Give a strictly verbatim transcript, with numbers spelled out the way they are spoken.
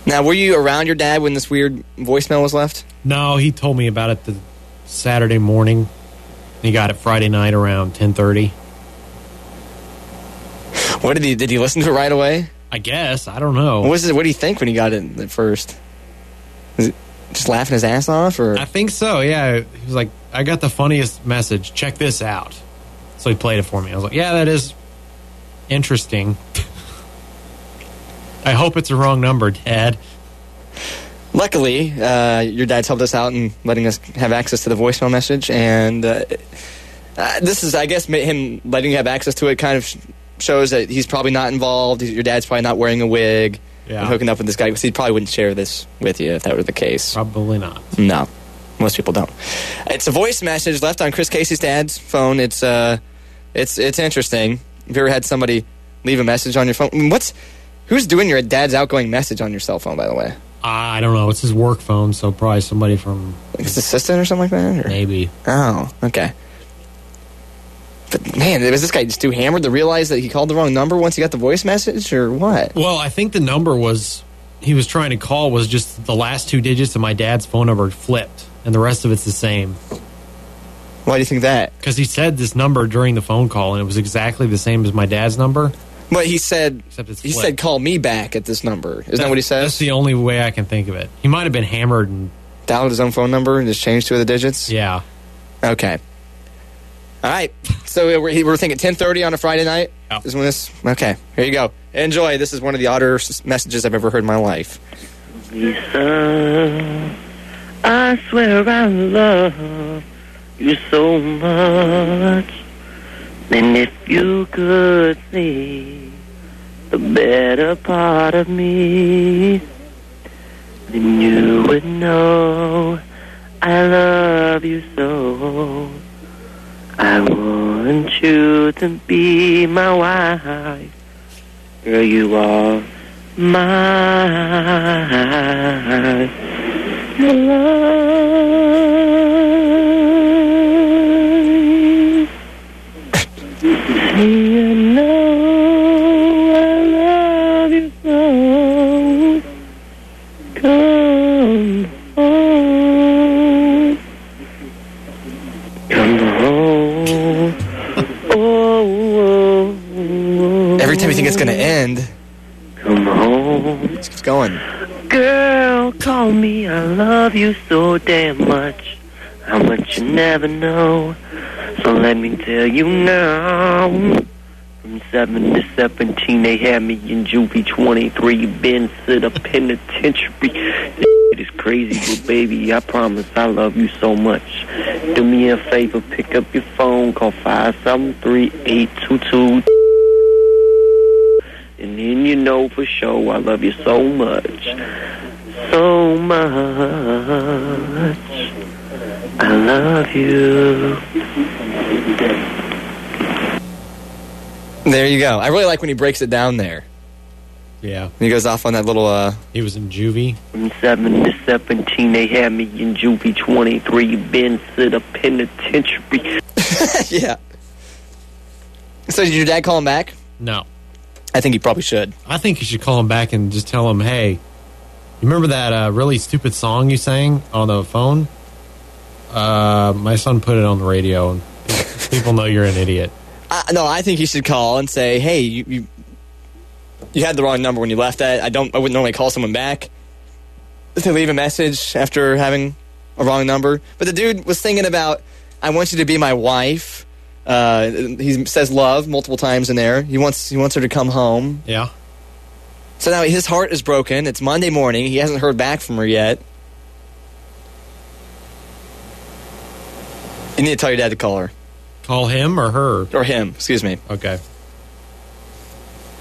Now, were you around your dad when this weird voicemail was left? No, he told me about it the Saturday morning. He got it Friday night around ten thirty. What did he did he listen to it right away? I guess. I don't know. What was it? What do you think when he got it at first? Was it just laughing his ass off, or? I think so. Yeah, he was like, "I got the funniest message. Check this out." So he played it for me. I was like, "Yeah, that is interesting." I hope it's a wrong number, Dad. Luckily, uh, your dad's helped us out in letting us have access to the voicemail message, and uh, uh, this is, I guess, him letting you have access to it kind of shows that he's probably not involved. Your dad's probably not wearing a wig yeah. and hooking up with this guy, because he probably wouldn't share this with you if that were the case. Probably not. No, most people don't. It's a voice message left on Chris Casey's dad's phone. It's uh, it's it's interesting. Have you ever had somebody leave a message on your phone? I mean, what's who's doing your dad's outgoing message on your cell phone, by the way? I don't know. It's his work phone, so probably somebody from... Like his assistant or something like that? Or? Maybe. Oh, okay. But, man, was this guy just too hammered to realize that he called the wrong number once he got the voice message, or what? Well, I think the number was... He was trying to call was just the last two digits of my dad's phone number flipped, and the rest of it's the same. Why do you think that? Because he said this number during the phone call, and it was exactly the same as my dad's number. But he said, Except it's he flipped. said, call me back at this number. Isn't that, that what he says? That's the only way I can think of it. He might have been hammered and... Dialed his own phone number and just changed two of the digits? Yeah. Okay. All right. So we're, we're thinking ten thirty on a Friday night? Yeah. Is when this... Okay. Here you go. Enjoy. This is one of the odder messages I've ever heard in my life. Lisa, I swear I love you so much. And if you could see the better part of me, then you would know I love you so. I want you to be my wife. Girl, you are my life. See, I know I love you so. Come home. Come home. Oh, oh, oh. Every time you think it's going to end, come home. it just keeps going. Girl, call me. I love you so damn much. How much you never know. So let me tell you now. From seven to seventeen, they had me in juvie. twenty-three, been to the penitentiary. This shit is crazy, but baby, I promise I love you so much. Do me a favor, pick up your phone, call five seven three, eight two two. And then you know for sure I love you so much. So much. I love you. There you go. I really like when he breaks it down there. Yeah. He goes off on that little... uh He was in juvie. From seven to seventeen, they had me in juvie. twenty-three, been to the penitentiary. Yeah. So did your dad call him back? No. I think he probably should. I think you should call him back and just tell him, hey, you remember that uh, really stupid song you sang on the phone? Uh, my son put it on the radio, and people know you're an idiot. Uh, no, I think you should call and say, hey, you, you you had the wrong number when you left that. I don't. I wouldn't normally call someone back to leave a message after having a wrong number. But the dude was thinking about, I want you to be my wife. Uh, he says love multiple times in there. He wants he wants her to come home. Yeah. So now his heart is broken. It's Monday morning. He hasn't heard back from her yet. You need to tell your dad to call her. Call him or her? Or him, excuse me. Okay.